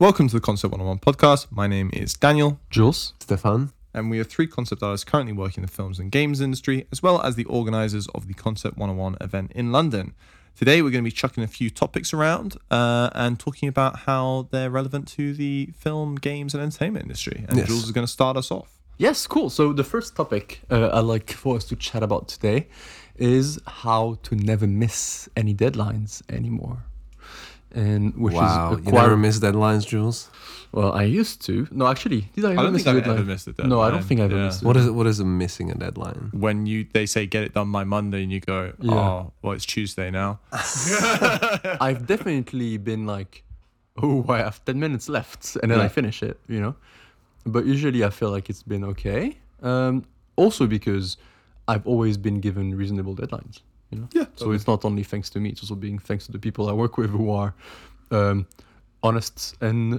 Welcome to the Concept 101 podcast. My name is Daniel, Jules. Stefan. and we are three concept artists currently working in the films and games industry, as well as the organisers of the Concept 101 event in London. Today, we're going to be chucking a few topics around and talking about how they're relevant to the film, games, and entertainment industry. And Yes. Jules is going to start us off. Yes, cool. So the first topic I'd like for us to chat about today is how to never miss any deadlines anymore. And which Wow, is you never miss deadlines, Jules? well, I used to. No, actually, did I ever don't miss think a I've deadline? ever missed a No, I don't deadline. think I've ever Yeah. missed a What is a missing a deadline? When they say get it done by Monday and you go, Yeah. oh, well, it's Tuesday now. I've definitely been like, oh, I have 10 minutes left, and then I Yeah. finish it, you know? But usually I feel like it's been okay. Also because I've always been given reasonable deadlines, you know? Yeah. So it's not only thanks to me, it's also being thanks to the people I work with who are honest and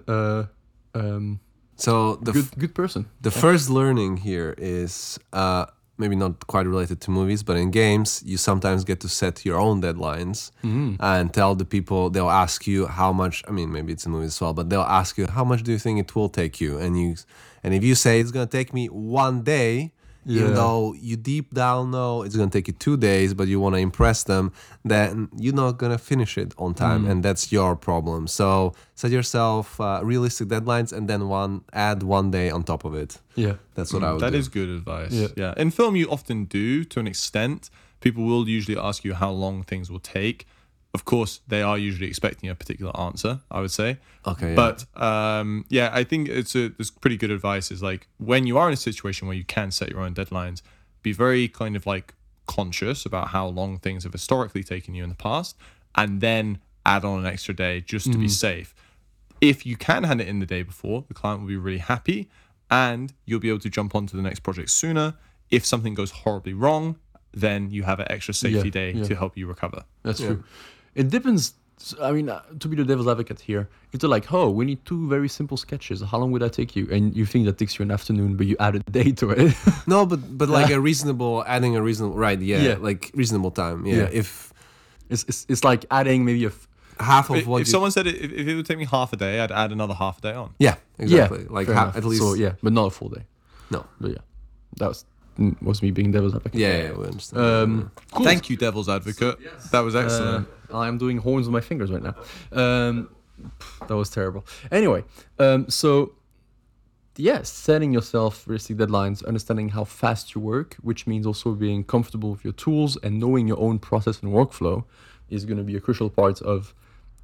So good person. the first learning here is maybe not quite related to movies, but in games, you sometimes get to set your own deadlines and tell the people, they'll ask you how much, I mean, maybe it's in movies as well, but they'll ask you, how much do you think it will take you? And if you say it's going to take me 1 day, even Yeah. though you deep down know it's going to take you 2 days, but you want to impress them, then you're not going to finish it on time. And that's your problem. So set yourself realistic deadlines and then add 1 day on top of it. Yeah. That's what I would That do. is good advice. Yeah. Yeah. In film, you often do to an extent. People will usually ask you how long things will take. Of course, they are usually expecting a particular answer, I would say. Okay, yeah. But yeah, I think it's pretty good advice. Is like when you are in a situation where you can set your own deadlines, be very kind of like conscious about how long things have historically taken you in the past, and then add on an extra day just to be safe. If you can hand it in the day before, the client will be really happy, and you'll be able to jump onto the next project sooner. If something goes horribly wrong, then you have an extra safety day to help you recover. That's true. It depends. I mean, to be the devil's advocate here, if they're like, oh, we need 2 very simple sketches, how long would that take you? And you think that takes you an afternoon, but you add a day to it. No, but like adding a reasonable, right? Yeah, Yeah. like reasonable time. Yeah, Yeah. if it's like adding maybe half of If what someone said if it would take me half a day, I'd add another half a day on. yeah, exactly. Yeah, Like fair enough. at least. So yeah, but not a full day. No. But yeah, that was me being devil's advocate. Yeah, we understand. Cool. Thank you, Devil's Advocate. That was excellent. I'm doing horns with my fingers right now. That was terrible. Anyway, so yes, setting yourself realistic deadlines, understanding how fast you work, which means also being comfortable with your tools and knowing your own process and workflow, is going to be a crucial part of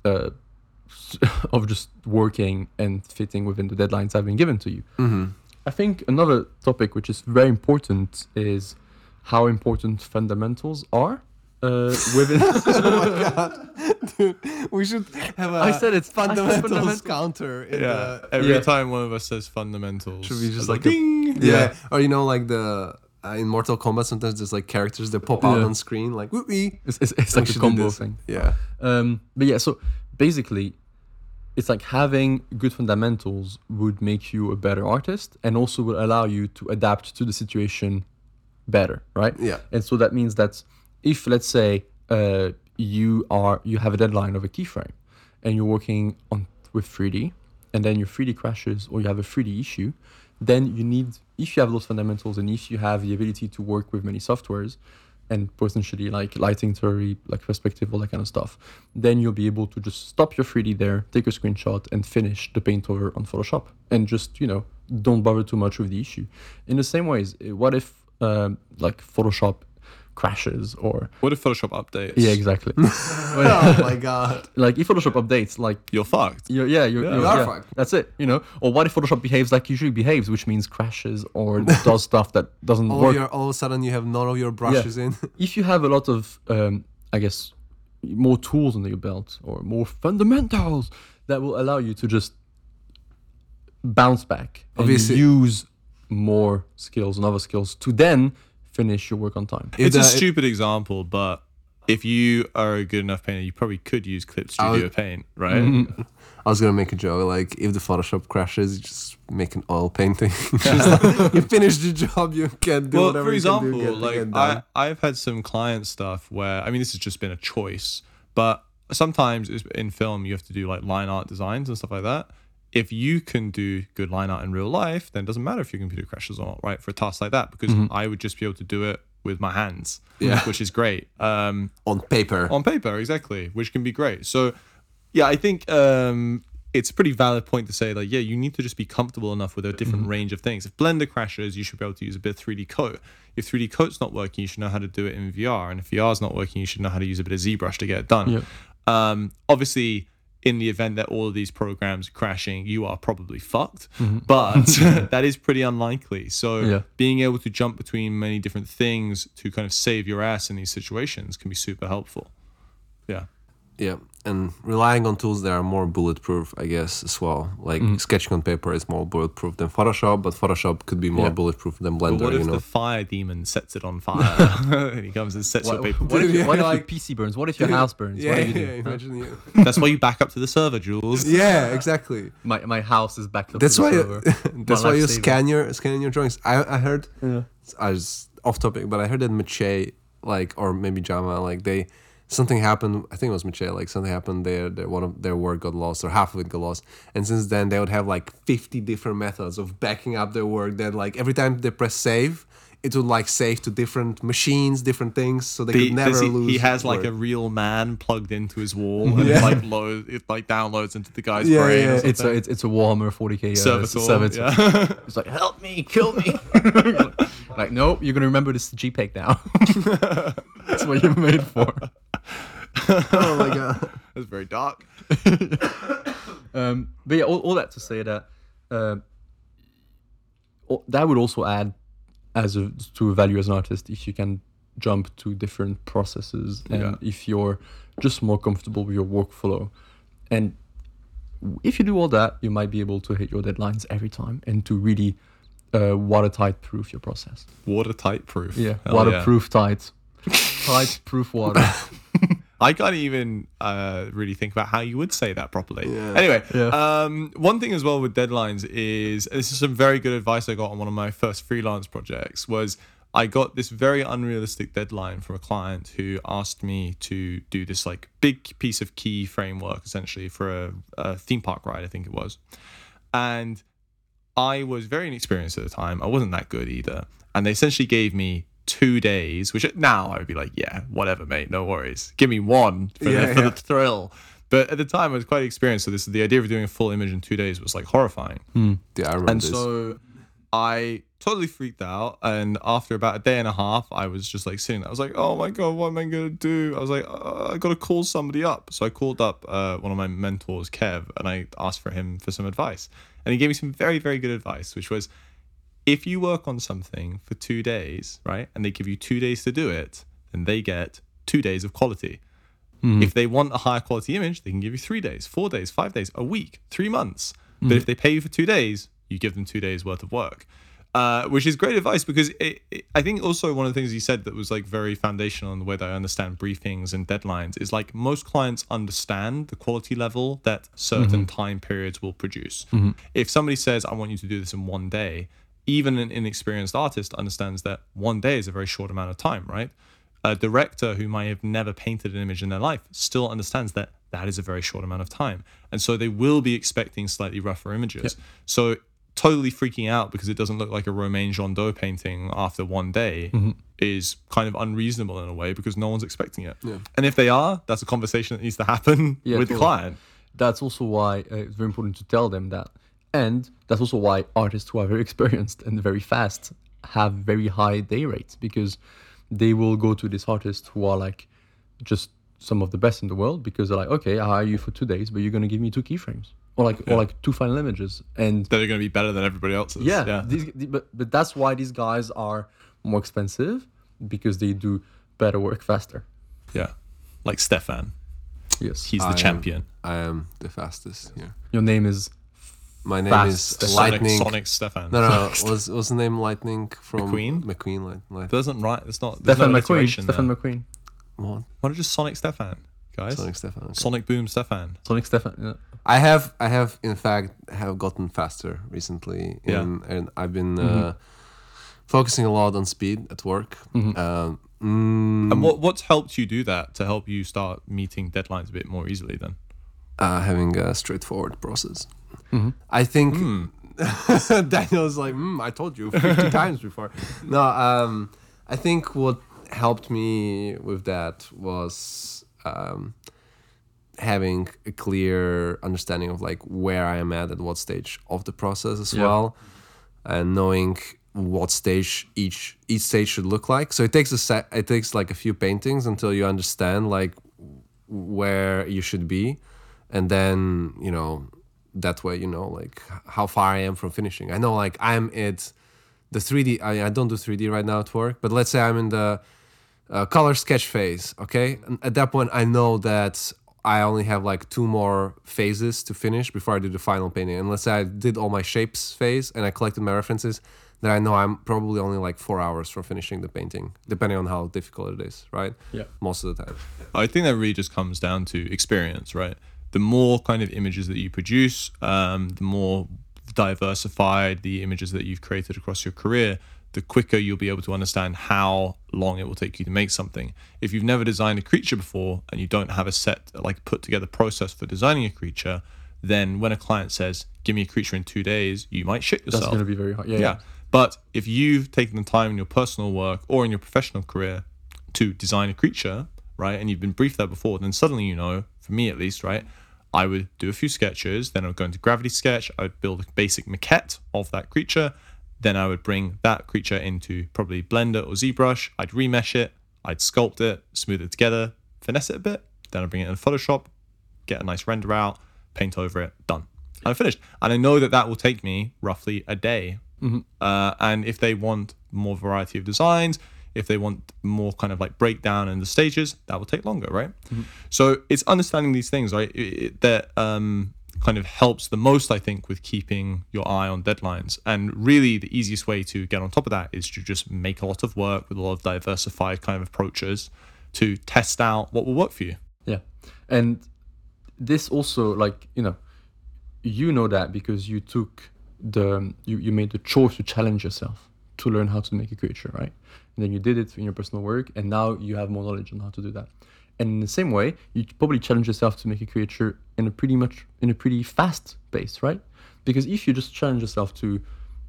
just working and fitting within the deadlines I've been given to you. I think another topic which is very important is how important fundamentals are within. We should have a I said it's fundamentals counter. In Yeah. the, Every Yeah. time one of us says fundamentals, Should we just it's like a- ding. yeah. Or like the in Mortal Kombat, sometimes there's like characters that pop out Yeah. on screen, like whoopee. It's like a combo thing. Yeah. But yeah, so basically, it's like having good fundamentals would make you a better artist and also will allow you to adapt to the situation better, right? Yeah. And so that means that if, let's say, you have a deadline of a keyframe and you're working with 3D and then your 3D crashes or you have a 3D issue, then you need, if you have those fundamentals and if you have the ability to work with many softwares and potentially like lighting theory, like perspective, all that kind of stuff, then you'll be able to just stop your 3D there, take a screenshot and finish the paint over on Photoshop and just, don't bother too much with the issue. In the same ways, what if like Photoshop crashes or What if Photoshop updates? yeah, exactly. Oh my god. Like if Photoshop updates, like You're fucked. you're are fucked. that's it, Or what if Photoshop behaves like usually behaves, which means crashes or does stuff that doesn't work. All of a sudden you have none of your brushes in. If you have a lot of, I guess, more tools under your belt or more fundamentals that will allow you to just bounce back Obviously. and use more skills and other skills to then finish your work on time. It's a stupid example, but if you are a good enough painter, you probably could use Clip Studio Paint, right? I was gonna make a joke, like if the Photoshop crashes, you just make an oil painting. Just like, you finish the job, you can do Well, whatever for you can example, do. Get done. I've had some client stuff where, I mean, this has just been a choice, but sometimes in film you have to do like line art designs and stuff like that. if you can do good line art in real life, then it doesn't matter if your computer crashes or not, right? For a task like that, because I would just be able to do it with my hands, which is great. On paper. On paper, exactly, which can be great. So, yeah, I think it's a pretty valid point to say, like, yeah, you need to just be comfortable enough with a different range of things. If Blender crashes, you should be able to use a bit of 3D Coat. If 3D Coat's not working, you should know how to do it in VR. And if VR's not working, you should know how to use a bit of ZBrush to get it done. Obviously, in the event that all of these programs are crashing, you are probably fucked. But that is pretty unlikely. So being able to jump between many different things to kind of save your ass in these situations can be super helpful. Yeah. Yeah, and relying on tools that are more bulletproof, I guess, as well. Like sketching on paper is more bulletproof than Photoshop, but Photoshop could be more bulletproof than Blender. But what if the fire demon sets it on fire and he comes and sets your paper? What if your PC burns? What if your house burns? What do you do? Imagine you. That's why you back up to the server, Jules. Yeah, exactly. My house is backed up. That's to the why. server. That's why you scan your drawings. I heard. I was off topic, but I heard that Mache, like, or maybe Jama, like something happened. I think it was Mache. Like something happened there. One of their work got lost, or half of it got lost. And since then, they would have like 50 different methods of backing up their work. That like every time they press save, it would like save to different machines, different things, so they could never lose. He has like a real man plugged into his wall, and it like downloads into the guy's brain. Yeah. It's a Warhammer 40k servitor. Yeah. It's like, help me, kill me. Like, nope, you're gonna remember this JPEG now. That's what you're made for. Oh my god, that's very dark. But yeah, all that to say that that would also add to a value as an artist if you can jump to different processes and if you're just more comfortable with your workflow. And if you do all that, you might be able to hit your deadlines every time and to really watertight proof your process. Watertight proof. Yeah, waterproof tight. Tight proof water. I can't even really think about how you would say that properly. Anyway, one thing as well with deadlines is, this is some very good advice I got on one of my first freelance projects, was I got this very unrealistic deadline from a client who asked me to do this like big piece of key framework essentially for a theme park ride, I think it was. And I was very inexperienced at the time. I wasn't that good either. And they essentially gave me 2 days, which now I would be like, yeah, whatever, mate, no worries. Give me one for the thrill. But at the time, I was quite experienced. So the idea of doing a full image in 2 days was like horrifying. Yeah, I remember and this. So I totally freaked out. And after about a day and a half, I was just like sitting there. I was like, oh my God, what am I going to do? I was like, I got to call somebody up. So I called up one of my mentors, Kev, and I asked for him for some advice. And he gave me some very, very good advice, which was, if you work on something for 2 days, right, and they give you 2 days to do it, then they get 2 days of quality. If they want a higher quality image, they can give you 3 days, 4 days, 5 days, a week, 3 months. But if they pay you for 2 days, you give them 2 days worth of work, which is great advice, because I think also one of the things he said that was like very foundational in the way that I understand briefings and deadlines is like most clients understand the quality level that certain time periods will produce. If somebody says, I want you to do this in 1 day, even an inexperienced artist understands that 1 day is a very short amount of time, right? A director who might have never painted an image in their life still understands that that is a very short amount of time. And so they will be expecting slightly rougher images. So totally freaking out because it doesn't look like a Romain Gendot painting after 1 day is kind of unreasonable in a way, because no one's expecting it. And if they are, that's a conversation that needs to happen with the client. That's also why it's very important to tell them that. And that's also why artists who are very experienced and very fast have very high day rates, because they will go to these artists who are like just some of the best in the world, because they're like, okay, I hire you for 2 days, but you're going to give me 2 keyframes or like 2 final images. And they're going to be better than everybody else's. But that's why these guys are more expensive, because they do better work faster. Yeah. Like Stefan. Yes. He's the champion. I am the fastest here. Your name is... My name is Lightning. Sonic Stefan. No. Was the name Lightning from McQueen? McQueen. It doesn't right. It's not. Stefan McQueen. Stefan McQueen. What? Why not just Sonic Stefan, guys? Sonic Stefan. Okay. Sonic Boom Stefan. Sonic Stefan. Yeah. I have in fact gotten faster recently, and I've been focusing a lot on speed at work. And what's helped you do that to help you start meeting deadlines a bit more easily then? Having a straightforward process. I think Daniel's like, I told you 50 times before. No, I think what helped me with that was having a clear understanding of like where I am at what stage of the process as well, and knowing what stage each stage should look like. So it takes like a few paintings until you understand like where you should be, and then that way like how far I am from finishing. I know like I'm at the 3D. I don't do 3D right now at work, but let's say I'm in the color sketch phase. Okay, and at that point I know that I only have like 2 more phases to finish before I do the final painting. And let's say I did all my shapes phase and I collected my references, then I know I'm probably only like 4 hours from finishing the painting, depending on how difficult it is, right? Yeah. Most of the time. I think that really just comes down to experience, right? The more kind of images that you produce, the more diversified the images that you've created across your career, the quicker you'll be able to understand how long it will take you to make something. If you've never designed a creature before and you don't have a set, like put together process for designing a creature, then when a client says, give me a creature in 2 days, you might shit yourself. That's going to be very hard. Yeah. But if you've taken the time in your personal work or in your professional career to design a creature, right, and you've been briefed that before, then suddenly for me at least, right, I would do a few sketches, then I would go into Gravity Sketch, I would build a basic maquette of that creature, then I would bring that creature into probably Blender or ZBrush, I'd remesh it, I'd sculpt it, smooth it together, finesse it a bit, then I'd bring it in Photoshop, get a nice render out, paint over it, done. I'm finished. And I know that will take me roughly a day. And if they want more variety of designs, if they want more kind of like breakdown in the stages, that will take longer, right? So it's understanding these things, right, that kind of helps the most, I think, with keeping your eye on deadlines. And really the easiest way to get on top of that is to just make a lot of work with a lot of diversified kind of approaches to test out what will work for you. Yeah. And this also, like, that because you took you made the choice to challenge yourself to learn how to make a creature, right? And then you did it in your personal work, and now you have more knowledge on how to do that. And in the same way, you probably challenge yourself to make a creature in a pretty fast pace, right? Because if you just challenge yourself to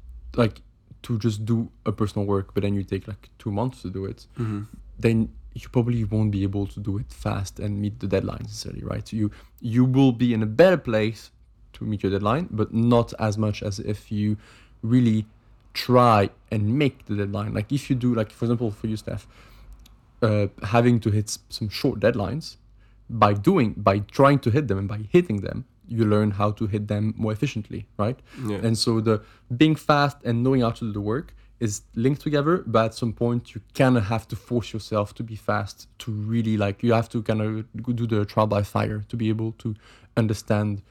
just do a personal work, but then you take like 2 months to do it, then you probably won't be able to do it fast and meet the deadline necessarily, right? So you will be in a better place to meet your deadline, but not as much as if you really try and make the deadline. Like if you do, like for example, for you, Steph, having to hit some short deadlines, by trying to hit them and by hitting them, you learn how to hit them more efficiently, right? Yeah. And so the being fast and knowing how to do the work is linked together, but at some point you kind of have to force yourself to be fast to really you have to kind of do the trial by fire to be able to understand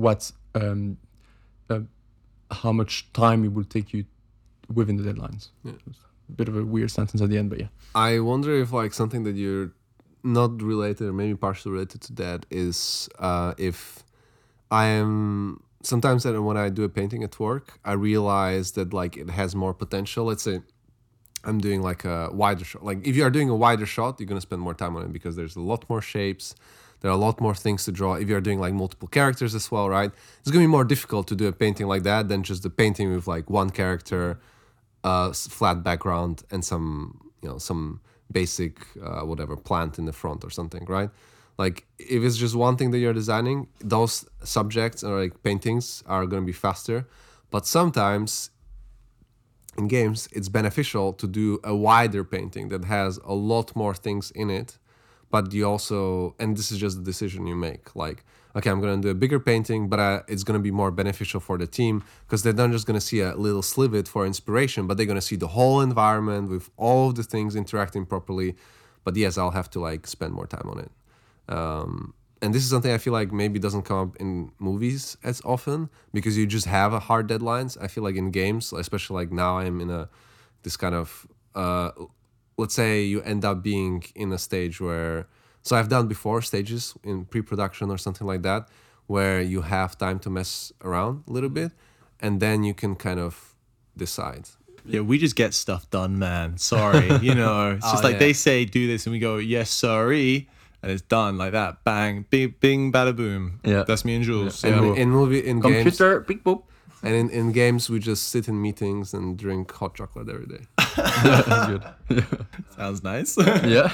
how much time it will take you within the deadlines. Yeah. A bit of a weird sentence at the end, but yeah. I wonder if like something that you're not related or maybe partially related to that is if I am sometimes that when I do a painting at work, I realize that like it has more potential. Let's say I'm doing like a wider shot. Like if you are doing a wider shot, you're going to spend more time on it because there's a lot more shapes. There are a lot more things to draw. If you're doing like multiple characters as well, right? It's going to be more difficult to do a painting like that than just the painting with like one character, flat background, and some basic whatever plant in the front or something, right? Like if it's just one thing that you're designing, those subjects or like paintings are going to be faster. But sometimes in games, it's beneficial to do a wider painting that has a lot more things in it. But you also, and this is just the decision you make, like, okay, I'm going to do a bigger painting, but it's going to be more beneficial for the team because they're not just going to see a little slivet for inspiration, but they're going to see the whole environment with all of the things interacting properly. But yes, I'll have to like spend more time on it. And this is something I feel like maybe doesn't come up in movies as often because you just have a hard deadlines. I feel like in games, especially like now I'm in this kind of, let's say you end up being in a stage where, so I've done before stages in pre-production or something like that, where you have time to mess around a little bit and then you can kind of decide. Yeah, we just get stuff done, man. Sorry. It's just they say do this and we go, yes, sorry. and it's done like that. Bang, bing, bing, bada boom. Yeah. That's me and Jules. Yeah. Yeah. In games, Computer, big boop. and in games, we just sit in meetings and drink hot chocolate every day. That's good. Sounds nice. Yeah.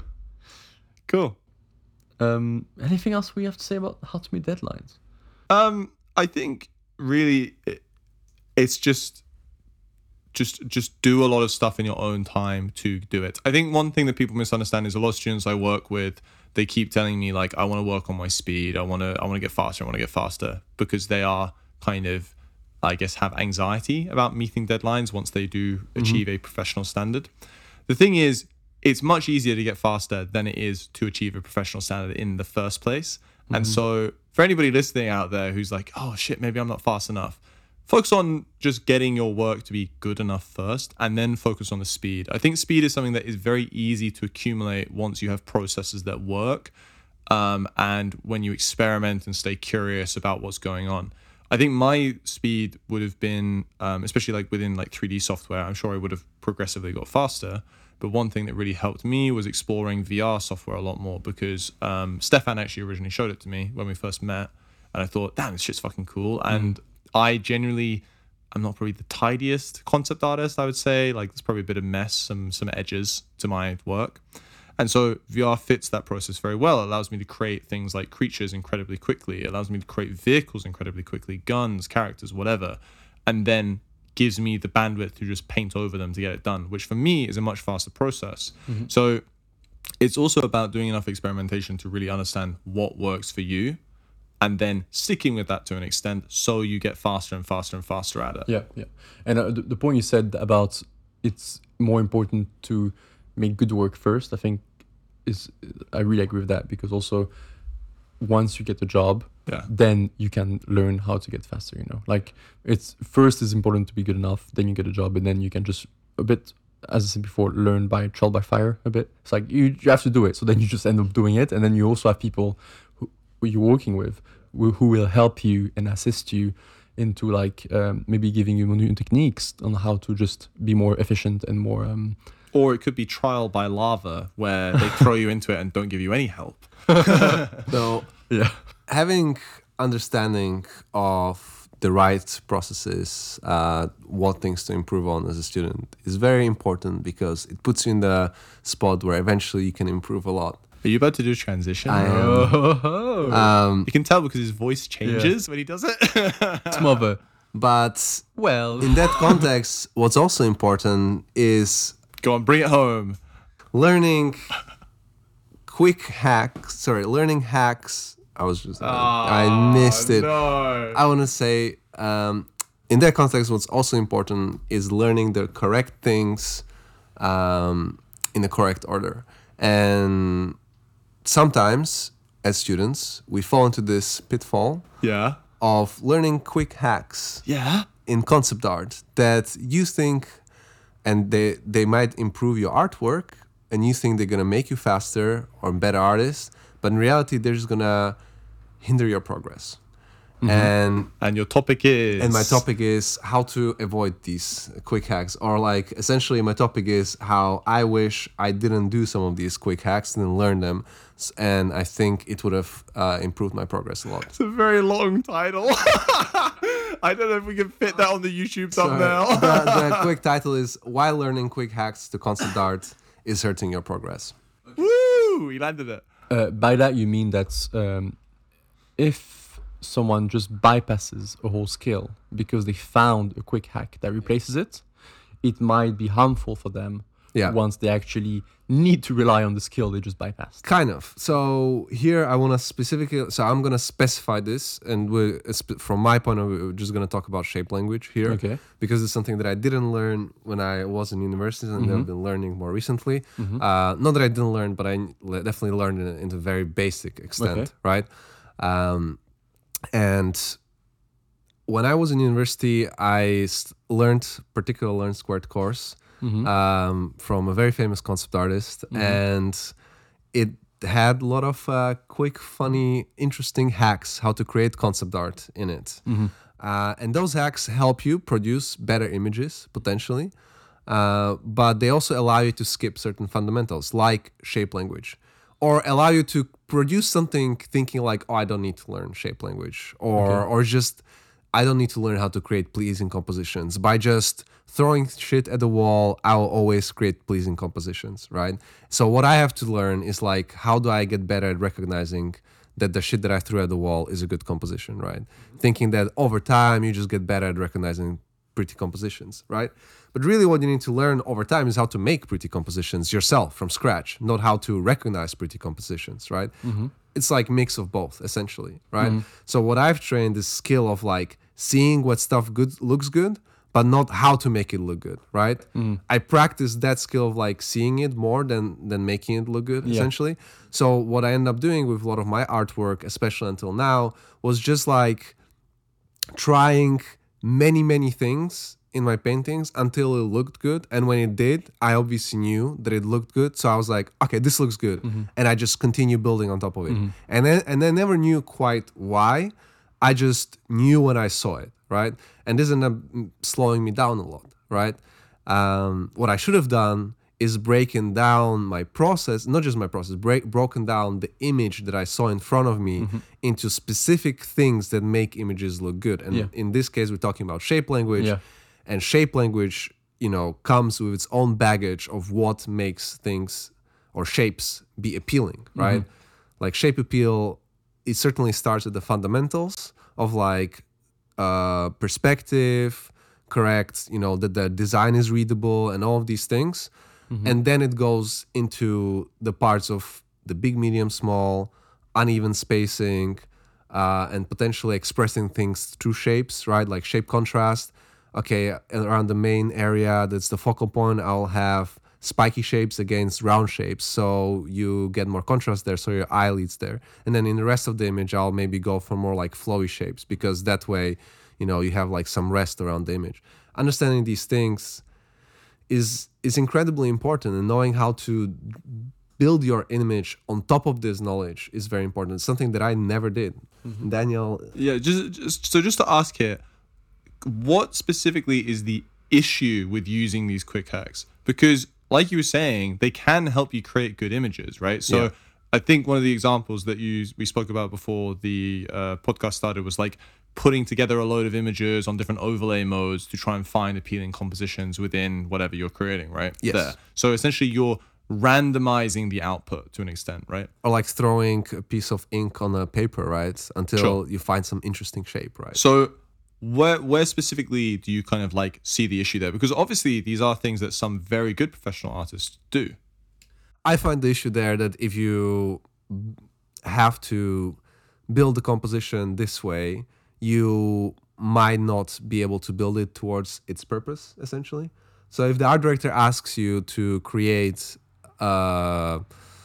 Cool. Anything else we have to say about how to meet deadlines? I think really it's just do a lot of stuff in your own time to do it. I think one thing that people misunderstand is a lot of students I work with, they keep telling me like, I want to work on my speed. I want to get faster, because they are kind of, I guess, have anxiety about meeting deadlines once they do achieve a professional standard. The thing is, it's much easier to get faster than it is to achieve a professional standard in the first place. And so for anybody listening out there who's like, oh shit, maybe I'm not fast enough, focus on just getting your work to be good enough first, and then focus on the speed. I think speed is something that is very easy to accumulate once you have processes that work, and when you experiment and stay curious about what's going on. I think my speed would have been, especially like within like 3D software, I'm sure I would have progressively got faster. But one thing that really helped me was exploring VR software a lot more, because Stefan actually originally showed it to me when we first met, and I thought, damn, this shit's fucking cool. And I generally, I'm not probably the tidiest concept artist, I would say. Like, there's probably a bit of mess, some edges to my work. And so VR fits that process very well. It allows me to create things like creatures incredibly quickly. It allows me to create vehicles incredibly quickly, guns, characters, whatever. And then gives me the bandwidth to just paint over them to get it done, which for me is a much faster process. So it's also about doing enough experimentation to really understand what works for you, and then sticking with that to an extent so you get faster and faster and faster at it. Yeah. And the point you said about it's more important to make good work first, I think I really agree with that, because also once you get the job, then you can learn how to get faster, like it's important to be good enough, then you get a job, and then you can just a bit, as I said before, learn by trial by fire a bit. It's like you have to do it, so then you just end up doing it, and then you also have people who you're working with who will help you and assist you into like maybe giving you new techniques on how to just be more efficient and more or it could be trial by lava, where they throw you into it and don't give you any help. So yeah, having understanding of the right processes, what things to improve on as a student is very important, because it puts you in the spot where eventually you can improve a lot. Are you about to do a transition? I am. You can tell because his voice changes when he does it. it's more of a But well. in that context, what's also important is Go on, bring it home. learning learning hacks. I missed it. No. I want to say, in that context, what's also important is learning the correct things in the correct order. And sometimes, as students, we fall into this pitfall Yeah. of learning quick hacks Yeah. in concept art that you think, and they might improve your artwork, and you think they're going to make you faster or better artist, but in reality, they're just going to hinder your progress. And your topic is? my topic is how to avoid these quick hacks, or like essentially my topic is how I wish I didn't do some of these quick hacks and then learn them, and I think it would have improved my progress a lot. It's a very long title. I don't know if we can fit that on the YouTube thumbnail. The quick title is Why Learning Quick Hacks to Concept Art is Hurting Your Progress. Woo! He landed it. By that you mean that if someone just bypasses a whole skill because they found a quick hack that replaces it, it might be harmful for them once they actually need to rely on the skill they just bypassed. Kind of. So here I want to I'm going to specify this, and from my point of view, we're just going to talk about shape language here. Okay. Because it's something that I didn't learn when I was in university, and I've been learning more recently. Not that I didn't learn, but I definitely learned it in a very basic extent, right? And when I was in university, I learned learn squared course from a very famous concept artist, and it had a lot of quick, funny, interesting hacks how to create concept art in it. And those hacks help you produce better images potentially, but they also allow you to skip certain fundamentals like shape language. or allow you to produce something thinking like, oh, I don't need to learn shape language, or just I don't need to learn how to create pleasing compositions. By just throwing shit at the wall, I will always create pleasing compositions, right? So what I have to learn is like, how do I get better at recognizing that the shit that I threw at the wall is a good composition, right? Thinking that over time you just get better at recognizing pretty compositions, right? But really what you need to learn over time is how to make pretty compositions yourself from scratch, not how to recognize pretty compositions, right? It's like mix of both, essentially, right? So what I've trained is skill of like seeing what stuff good looks good, but not how to make it look good, right? I practice that skill of like seeing it more than making it look good, essentially. So what I end up doing with a lot of my artwork, especially until now, was just like trying many things in my paintings until it looked good. And when it did, I obviously knew that it looked good. So I was like, okay, this looks good. And I just continue building on top of it. And I never knew quite why. I just knew when I saw it, right? And this ended up slowing me down a lot, right? What I should have done is breaking down my process, not just my process, broken down the image that I saw in front of me into specific things that make images look good. And in this case, we're talking about shape language. And shape language, you know, comes with its own baggage of what makes things or shapes be appealing, right? Like shape appeal, it certainly starts at the fundamentals of like perspective, correct, you know, that the design is readable and all of these things. And then it goes into the parts of the big, medium, small, uneven spacing, and potentially expressing things through shapes, right? Like shape contrast. Okay, around the main area, that's the focal point, I'll have spiky shapes against round shapes. So you get more contrast there, so your eye leads there. And then in the rest of the image, I'll maybe go for more like flowy shapes, because that way, you know, you have like some rest around the image. Understanding these things is incredibly important, and knowing how to build your image on top of this knowledge is very important. It's something that I never did. Daniel? Yeah, just to ask here, what specifically is the issue with using these quick hacks? Because like you were saying, they can help you create good images, right? So I think one of the examples that we spoke about before the podcast started was like putting together a load of images on different overlay modes to try and find appealing compositions within whatever you're creating, right? Yes. There. So essentially you're randomizing the output to an extent, right? Or like throwing a piece of ink on a paper, right? Until you find some interesting shape, right? So where specifically do you kind of like see the issue there? Because obviously these are things that some very good professional artists do. I find the issue there that if you have to build the composition this way, you might not be able to build it towards its purpose, essentially. So if the art director asks you to create a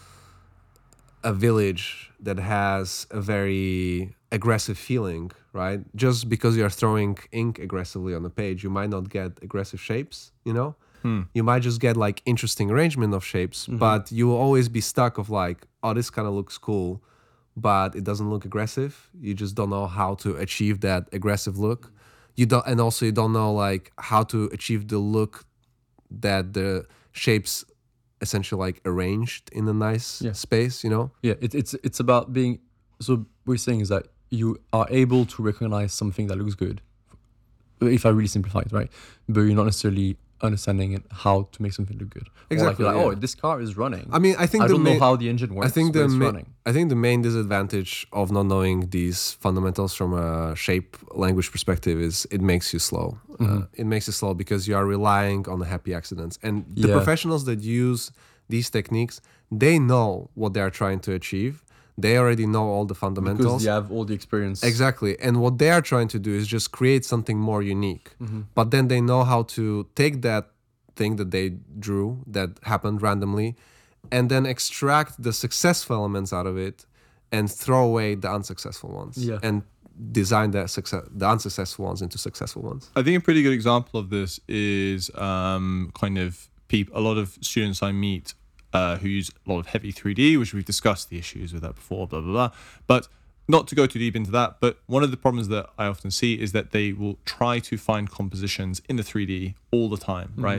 village that has a very aggressive feeling, right? Just because you're throwing ink aggressively on the page, you might not get aggressive shapes, you know? You might just get like interesting arrangement of shapes, but you will always be stuck of like, oh, this kind of looks cool, but it doesn't look aggressive. You just don't know how to achieve that aggressive look. You don't know like how to achieve the look that the shapes essentially like arranged in a nice space, you know? Yeah, it's about being, so what we're saying is that you are able to recognize something that looks good, if I really simplify it, right? But you're not necessarily understanding how to make something look good. Exactly. Or like, oh, this car is running. I mean, I don't know how the engine works. I think but it's running. I think the main disadvantage of not knowing these fundamentals from a shape language perspective is it makes you slow. It makes you slow because you are relying on the happy accidents. And the professionals that use these techniques, they know what they are trying to achieve. They already know all the fundamentals. Because they have all the experience. Exactly. And what they are trying to do is just create something more unique. But then they know how to take that thing that they drew that happened randomly and then extract the successful elements out of it and throw away the unsuccessful ones. And design the unsuccessful ones into successful ones. I think a pretty good example of this is kind of a lot of students I meet who use a lot of heavy 3D, which we've discussed the issues with that before, blah, blah, blah. But not to go too deep into that, but one of the problems that I often see is that they will try to find compositions in the 3D all the time, right?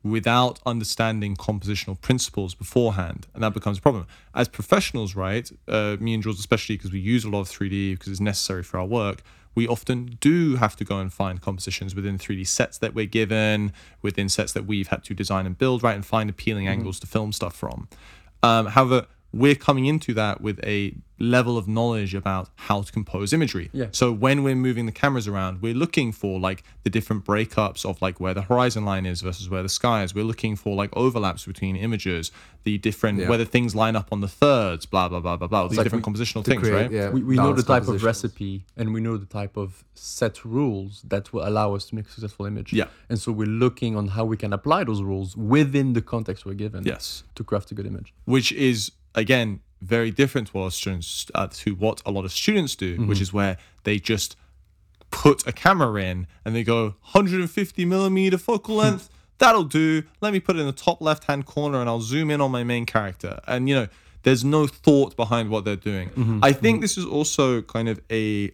without understanding compositional principles beforehand, and that becomes a problem. As professionals, right, me and Jules especially, because we use a lot of 3D because it's necessary for our work, we often do have to go and find compositions within 3D sets that we're given, within sets that we've had to design and build, right, and find appealing angles to film stuff from. However, we're coming into that with a level of knowledge about how to compose imagery. Yeah. So when we're moving the cameras around, we're looking for like the different breakups of like where the horizon line is versus where the sky is. We're looking for like overlaps between images, the different, whether things line up on the thirds, blah, blah, blah, blah, blah. These like different compositional to things, create, right? yeah, We know the balanced type of compositions. recipe and we know the type of set rules that will allow us to make a successful image. Yeah. And so we're looking on how we can apply those rules within the context we're given. Yes. To craft a good image. Which is, again, very different to our students, to what a lot of students do, which is where they just put a camera in and they go 150 millimeter focal length, that'll do. Let me put it in the top left hand corner and I'll zoom in on my main character. And there's no thought behind what they're doing. I think this is also kind of a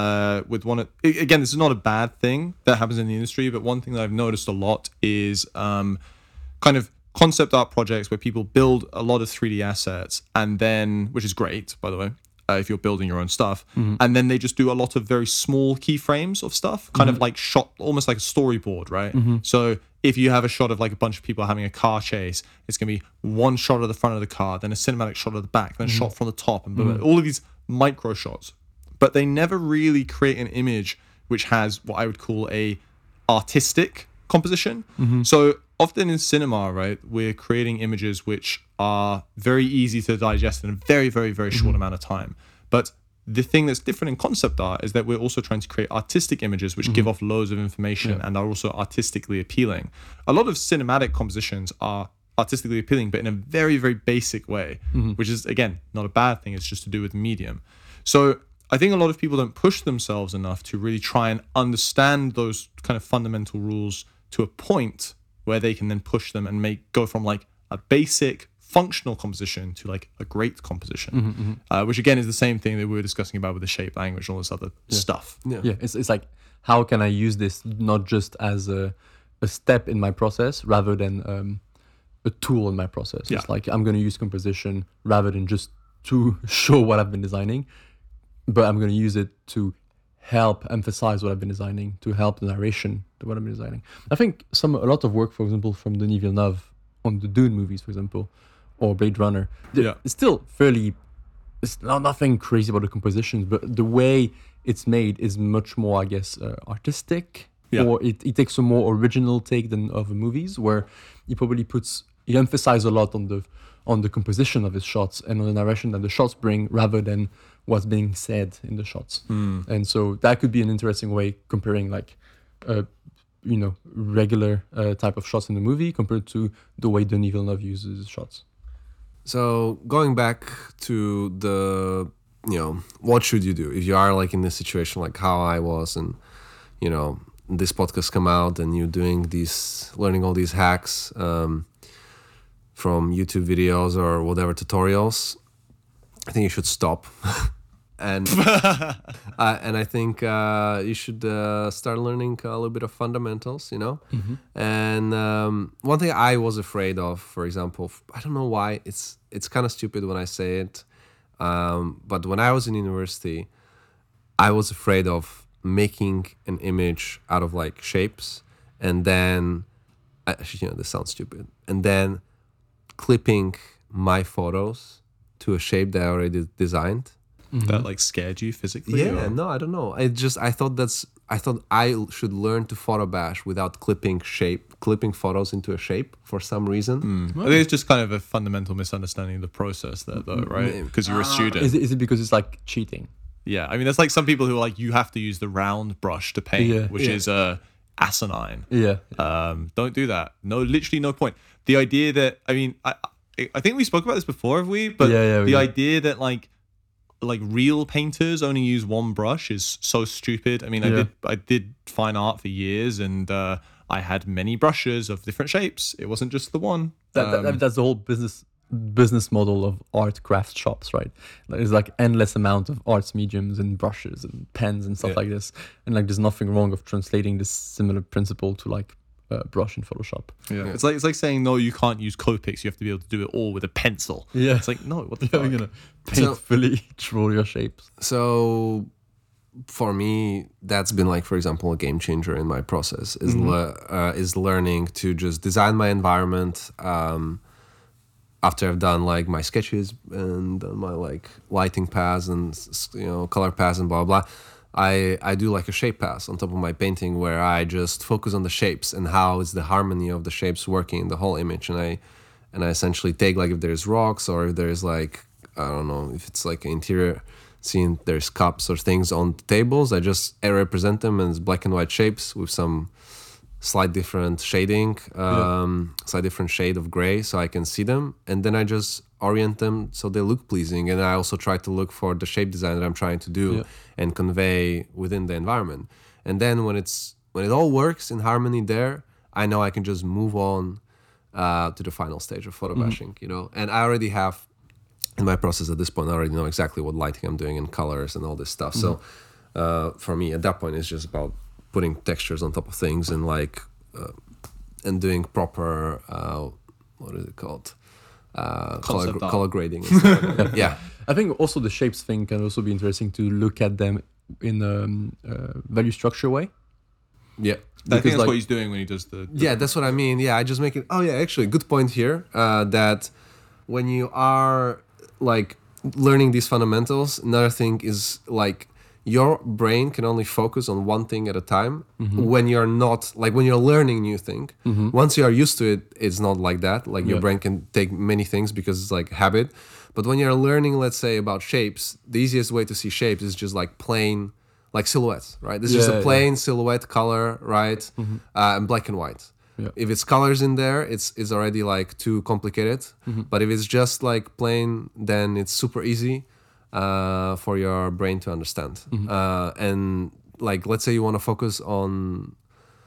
again, this is not a bad thing that happens in the industry, but one thing that I've noticed a lot is kind of concept art projects where people build a lot of 3D assets and then, which is great, by the way, if you're building your own stuff, and then they just do a lot of very small keyframes of stuff, kind of like shot, almost like a storyboard, right? So if you have a shot of like a bunch of people having a car chase, it's going to be one shot of the front of the car, then a cinematic shot of the back, then a shot from the top, and all of these micro shots. But they never really create an image which has what I would call a artistic composition. So often in cinema, right, we're creating images which are very easy to digest in a very, very, very short amount of time. But the thing that's different in concept art is that we're also trying to create artistic images which give off loads of information and are also artistically appealing. A lot of cinematic compositions are artistically appealing, but in a very, very basic way, which is, again, not a bad thing. It's just to do with medium. So I think a lot of people don't push themselves enough to really try and understand those kind of fundamental rules to a point where they can then push them and go from like a basic functional composition to like a great composition, which again is the same thing that we were discussing about with the shape language and all this other stuff. Yeah, it's like, how can I use this not just as a step in my process rather than a tool in my process? Yeah. It's like I'm going to use composition rather than just to show what I've been designing, but I'm going to use it to help emphasize what I've been designing, to help the narration to what I've been designing. I think a lot of work, for example, from Denis Villeneuve on the Dune movies, for example, or Blade Runner, it's still it's nothing crazy about the compositions, but the way it's made is much more, I guess, artistic, or it takes a more original take than other movies, where he emphasizes a lot on the composition of his shots and on the narration that the shots bring rather than what's being said in the shots. And so that could be an interesting way comparing like regular type of shots in the movie compared to the way Denis Villeneuve uses shots. So going back to the, what should you do if you are like in this situation like how I was, and this podcast come out and you're learning all these hacks from YouTube videos or whatever tutorials, I think you should stop. And I think you should start learning a little bit of fundamentals, And one thing I was afraid of, for example, I don't know why, it's kind of stupid when I say it, but when I was in university, I was afraid of making an image out of like shapes, and then, actually, this sounds stupid, and then clipping my photos to a shape that I already designed. That like scared you physically? Yeah, no, I don't know. I thought I should learn to photo bash without clipping photos into a shape for some reason. I think it's just kind of a fundamental misunderstanding of the process there, though, right? Because you're a student. Is it because it's like cheating? Yeah, I mean, there's like some people who are like, you have to use the round brush to paint, which is asinine. Yeah. Don't do that. No, literally no point. The idea that, I mean, I think we spoke about this before, have we? But the idea that like real painters only use one brush is so stupid. I mean, I did fine art for years, and I had many brushes of different shapes. It wasn't just the one. That's the whole business model of art craft shops, right? There's like endless amount of arts mediums and brushes and pens and stuff like this, and like there's nothing wrong of translating this similar principle to like brush in Photoshop. Yeah. It's like saying no, you can't use Copics. You have to be able to do it all with a pencil. Yeah. It's like no, what the You're fuck? gonna painfully draw your shapes. So for me, that's been like, for example, a game changer in my process is learning to just design my environment. After I've done like my sketches and done my like lighting pass and color pass and blah blah, I do like a shape pass on top of my painting where I just focus on the shapes and how is the harmony of the shapes working in the whole image, and I essentially take like if there's rocks or if there's like I don't know if it's like an interior scene, there's cups or things on the tables, I just represent them as black and white shapes with some slight different shading, slight different shade of gray so I can see them, and then I just orient them so they look pleasing, and I also try to look for the shape design that I'm trying to do and convey within the environment. And then when it all works in harmony there, I know I can just move on to the final stage of photo bashing, and I already have in my process at this point, I already know exactly what lighting I'm doing and colors and all this stuff. So for me at that point, it's just about putting textures on top of things and like and doing proper what is it called color grading and stuff like that. Yeah, I think also the shapes thing can also be interesting to look at them in a value structure way. Yeah, I think that's like, what he's doing when he does the yeah, that's what I mean. Yeah, I just make it. Oh yeah, actually, good point here. That when you are like learning these fundamentals, another thing is like your brain can only focus on one thing at a time when you're not like when you're learning new thing. Once you are used to it, it's not like that. Like your brain can take many things because it's like habit. But when you're learning, let's say about shapes, the easiest way to see shapes is just like plain, like silhouettes, right? This is just a plain silhouette color, right? And black and white. Yeah. If it's colors in there, it's already like too complicated. But if it's just like plain, then it's super easy for your brain to understand. And like, let's say you want to focus on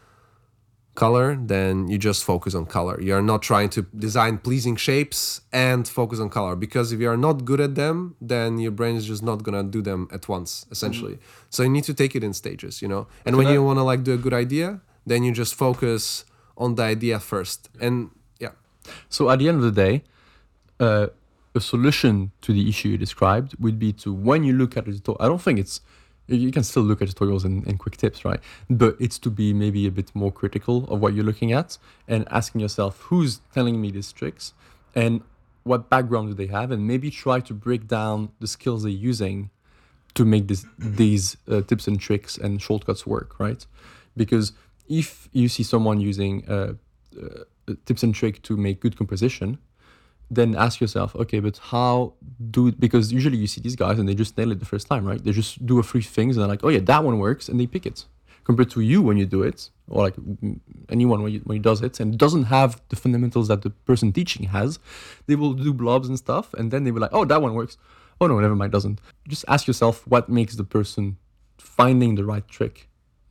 color, then you just focus on color. You're not trying to design pleasing shapes and focus on color, because if you are not good at them, then your brain is just not gonna do them at once, essentially. So you need to take it in stages, And when you want to like do a good idea, then you just focus on the idea first. And yeah. So at the end of the day, a solution to the issue you described would be to, when you look at a tutorial, I don't think it's, you can still look at tutorials and quick tips, right? But it's to be maybe a bit more critical of what you're looking at and asking yourself, who's telling me these tricks and what background do they have? And maybe try to break down the skills they're using to make these tips and tricks and shortcuts work, right? Because if you see someone using tips and trick to make good composition, then ask yourself, okay, but because usually you see these guys and they just nail it the first time, right? They just do a few things and they're like, oh yeah, that one works, and they pick it. Compared to you when you do it, or like anyone when he does it and doesn't have the fundamentals that the person teaching has, they will do blobs and stuff, and then they will like, oh, that one works. Oh no, never mind, doesn't. Just ask yourself what makes the person finding the right trick.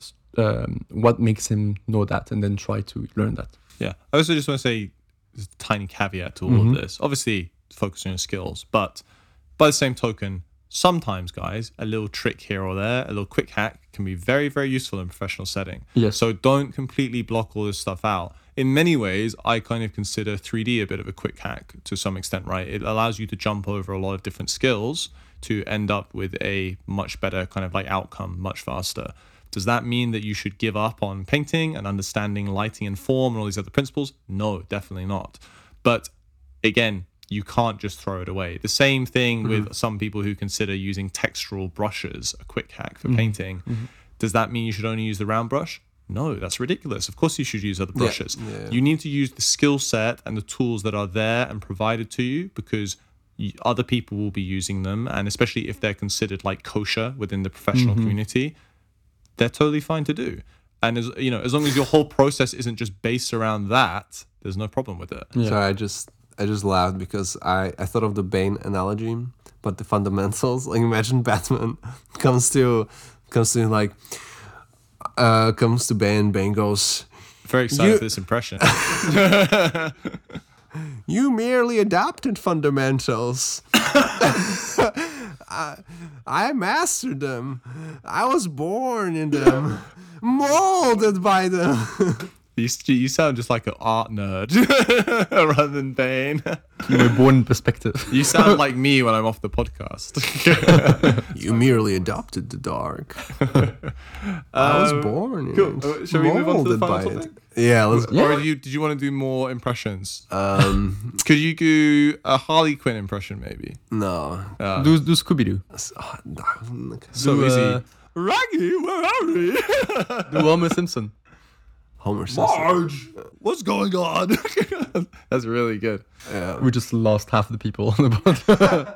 What makes him know that, and then try to learn that. Yeah. I also just want to say there's a tiny caveat to all of this. Obviously, focus on your skills, but by the same token, sometimes, guys, a little trick here or there, a little quick hack can be very, very useful in a professional setting. Yes. So don't completely block all this stuff out. In many ways, I kind of consider 3D a bit of a quick hack to some extent, right? It allows you to jump over a lot of different skills to end up with a much better kind of like outcome much faster. Does that mean that you should give up on painting and understanding lighting and form and all these other principles? No, definitely not. But again, you can't just throw it away. The same thing with some people who consider using textural brushes a quick hack for painting. Does that mean you should only use the round brush? No, that's ridiculous. Of course you should use other brushes. Yeah. You need to use the skill set and the tools that are there and provided to you, because other people will be using them. And especially if they're considered like kosher within the professional community, they're totally fine to do. And as long as your whole process isn't just based around that, there's no problem with it. Yeah. So I just laughed because I thought of the Bane analogy, but the fundamentals, like imagine Batman comes to Bane goes, very excited for this impression. You merely adapted fundamentals. I mastered them. I was born in them, molded by them. You sound just like an art nerd rather than Bane. You were born in perspective. You sound like me when I'm off the podcast. You merely adopted the dark. I was born. Cool. Shall we move on to the molded final by it. topic? Yeah, let's. Or did you want to do more impressions? Um, Could you do a Harley Quinn impression, maybe? no. Do Scooby-Doo. So do, easy. Raggy, where are we? Do Homer Simpson. Homer Simpson. What's going on? That's really good. Yeah. We just lost half the people on the podcast.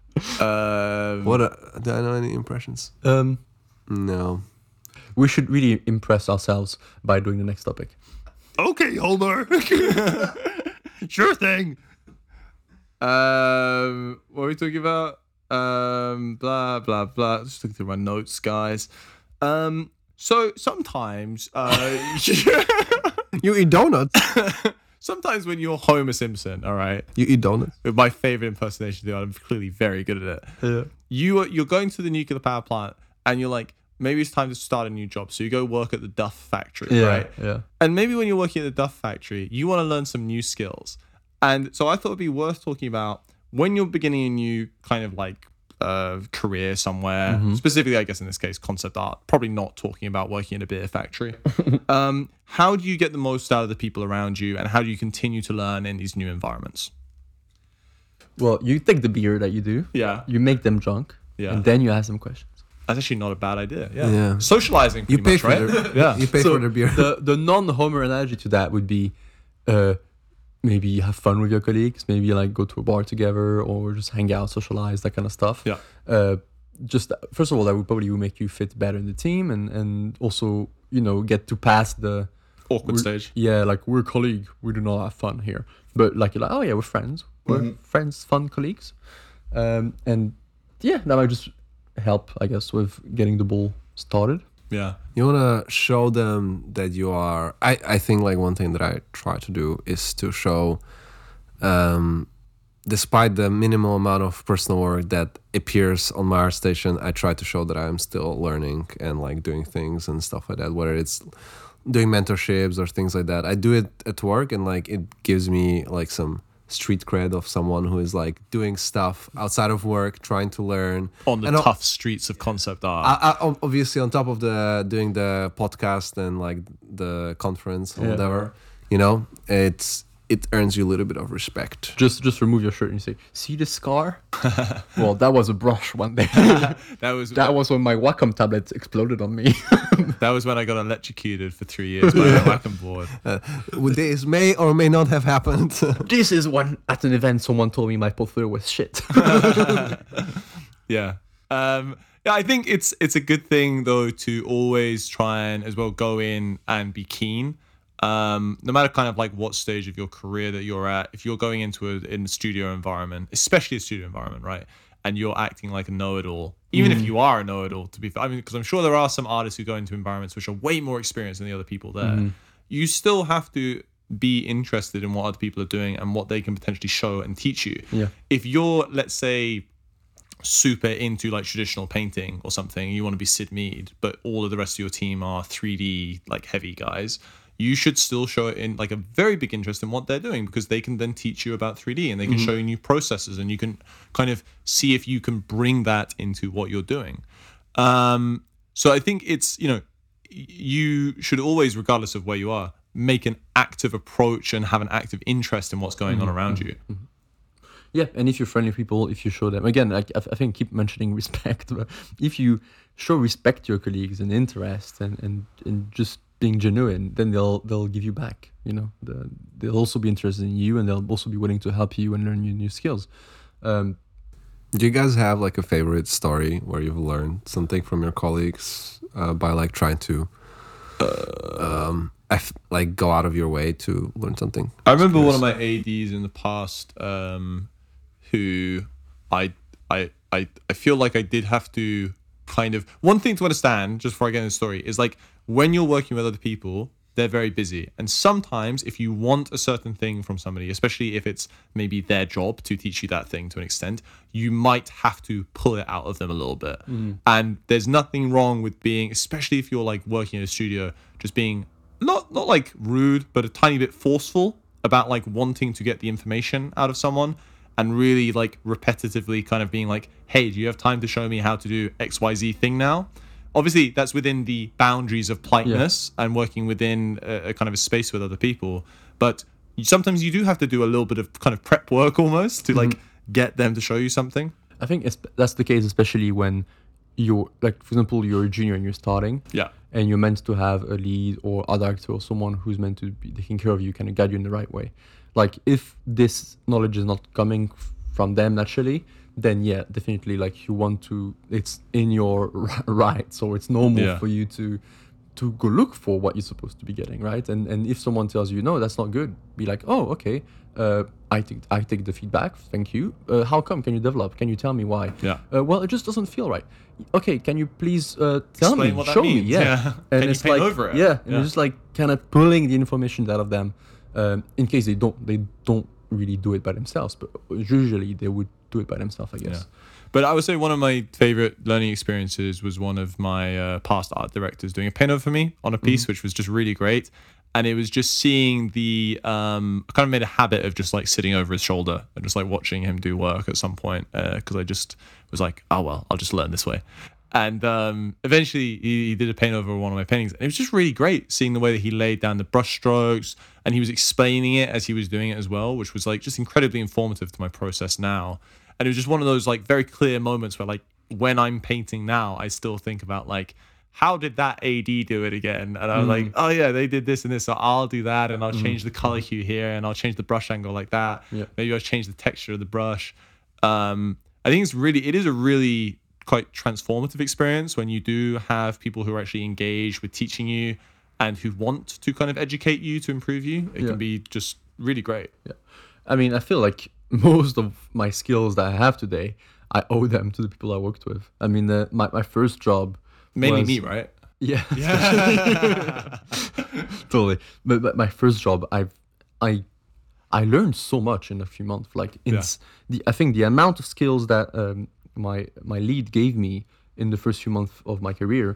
Do I know any impressions? No. We should really impress ourselves by doing the next topic. Okay, Homer. Sure thing. What are we talking about? Blah blah blah. Just looking through my notes, guys. So sometimes, You eat donuts. sometimes when you're Homer Simpson, all right, You eat donuts. with my favorite impersonation to do, I'm clearly very good at it. Yeah. You're going to the nuclear power plant, and you're like, maybe it's time to start a new job. So you go work at the Duff factory, right? Yeah. And maybe when you're working at the Duff factory, you want to learn some new skills. And so I thought it'd be worth talking about when you're beginning a new kind of like career somewhere, specifically, I guess in this case, concept art, probably not talking about working in a beer factory. How do you get the most out of the people around you, and how do you continue to learn in these new environments? Well, you take the beer that you do, Yeah. you make them drunk, Yeah. and then you ask them questions. That's actually not a bad idea. Yeah. Yeah. Socializing, You pretty pay much, for right? their, Yeah. You pay for their beer. The non-Homer analogy to that would be maybe have fun with your colleagues, maybe like go to a bar together or just hang out, socialize, that kind of stuff. Yeah. Just first of all, that would probably make you fit better in the team, and also get to pass the Awkward stage. yeah, like we're colleague, we do not have fun here, but like you're like, oh yeah, we're friends, friends, fun colleagues, and yeah, that might just help, I guess, with getting the ball started. Yeah. You want to show them that you are. I think like one thing that I try to do is to show, despite the minimal amount of personal work that appears on my art station, I try to show that I am still learning and like doing things and stuff like that, whether it's doing mentorships or things like that. I do it at work, and like it gives me like some street cred of someone who is like doing stuff outside of work, trying to learn On the And tough streets of concept art. obviously on top of the doing the podcast and like the conference or Yeah. whatever, it earns you a little bit of respect. Just remove your shirt and you say, see the scar? Well, that was a brush one day. that was when my Wacom tablet exploded on me. that was when I got electrocuted for 3 years by a whack-a-mole board. This may or may not have happened. This is when at an event someone told me my portfolio was shit. Yeah. Yeah, I think it's a good thing though to always try and as well go in and be keen. No matter kind of like what stage of your career that you're at, if you're going into a studio environment, especially a studio environment, right, and you're acting like a know-it-all, even if you are a know-it-all, to be fair, I mean, because I'm sure there are some artists who go into environments which are way more experienced than the other people there. You still have to be interested in what other people are doing and what they can potentially show and teach you. Yeah. If you're, let's say, super into like traditional painting or something, you want to be Sid Mead, but all of the rest of your team are 3D like heavy guys, you should still show it in like a very big interest in what they're doing, because they can then teach you about 3D and they can show you new processes, and you can kind of see if you can bring that into what you're doing. So I think it's, you should always, regardless of where you are, make an active approach and have an active interest in what's going on around you. Yeah, and if you're friendly people, if you show them, again, I think keep mentioning respect, but if you show respect to your colleagues and interest and just being genuine, then they'll give you back. They'll also be interested in you, and they'll also be willing to help you and learn new skills. Do you guys have like a favorite story where you've learned something from your colleagues by like trying to like go out of your way to learn something? I remember one of my ADs in the past who I feel like I did have to kind of, one thing to understand just before I get into the story is like when you're working with other people, they're very busy, and sometimes if you want a certain thing from somebody, especially if it's maybe their job to teach you that thing to an extent, you might have to pull it out of them a little bit. And there's nothing wrong with being, especially if you're like working in a studio, just being not like rude, but a tiny bit forceful about like wanting to get the information out of someone, and really like repetitively kind of being like, hey, do you have time to show me how to do XYZ thing now? Obviously, that's within the boundaries of politeness and working within a kind of a space with other people. But sometimes you do have to do a little bit of kind of prep work almost to like get them to show you something. I think that's the case, especially when you're like, for example, you're a junior and you're starting. Yeah. And you're meant to have a lead or a director or someone who's meant to be taking care of you, kind of guide you in the right way. Like if this knowledge is not coming from them naturally, then yeah, definitely like you want to, it's in your rights, or it's normal for you to go look for what you're supposed to be getting, right? And if someone tells you no, that's not good, be like, oh, okay, I take the feedback, thank you. How come? Can you develop? Can you tell me why? Yeah. Well, it just doesn't feel right. Okay, can you please tell Explain me, what that show means. me? Yeah. And Can it's you paint like, over it? yeah, and you're just like kind of pulling the information out of them, in case they don't really do it by themselves, but usually they would do it by themselves, I guess. Yeah. But I would say one of my favorite learning experiences was one of my past art directors doing a paint over for me on a piece, which was just really great. And it was just seeing I kind of made a habit of just like sitting over his shoulder and just like watching him do work at some point, because I just was like, oh, well, I'll just learn this way. And eventually he did a paint over one of my paintings. And it was just really great seeing the way that he laid down the brush strokes, and he was explaining it as he was doing it as well, which was like just incredibly informative to my process now. And it was just one of those like very clear moments where like when I'm painting now, I still think about like, how did that AD do it again? And I was like, oh yeah, they did this and this, so I'll do that, and I'll change the color hue here, and I'll change the brush angle like that. Yeah. Maybe I'll change the texture of the brush. I think it is a really quite transformative experience when you do have people who are actually engaged with teaching you and who want to kind of educate you to improve you. It can be just really great. Yeah. I mean, I feel like most of my skills that I have today, I owe them to the people I worked with. I mean, my first job Mainly was, me, right? Yeah. Yeah. Totally. But my first job, I learned so much in a few months. Like I think the amount of skills that my lead gave me in the first few months of my career,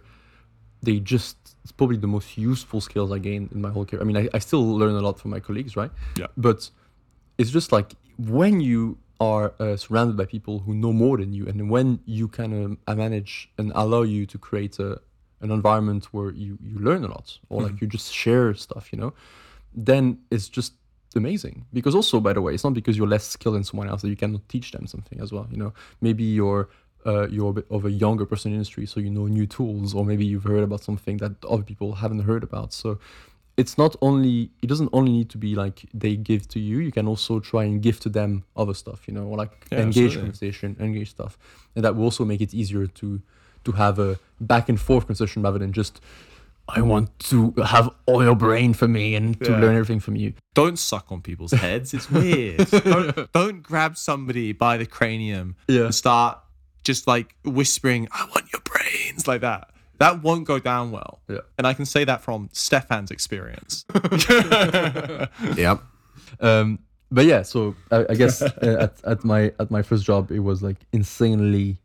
it's probably the most useful skills I gained in my whole career. I mean, I still learn a lot from my colleagues, right? Yeah. But it's just like when you are surrounded by people who know more than you, and when you kind of manage and allow you to create an environment where you learn a lot, or like you just share stuff, then it's just amazing. Because also, by the way, it's not because you're less skilled than someone else that you cannot teach them something as well. Maybe you're a bit of a younger person in the industry, so you know new tools, or maybe you've heard about something that other people haven't heard about. So it doesn't only need to be like they give to you. You can also try and give to them other stuff, or like engage conversation, engage stuff, and that will also make it easier to have a back and forth conversation rather than just, I want to have all your brain for me and to learn everything from you. Don't suck on people's heads. It's weird. don't grab somebody by the cranium and start just like whispering, I want your brains, like that. That won't go down well. Yeah. And I can say that from Stefan's experience. Yep. But yeah, so I guess at my first job, it was like insanely,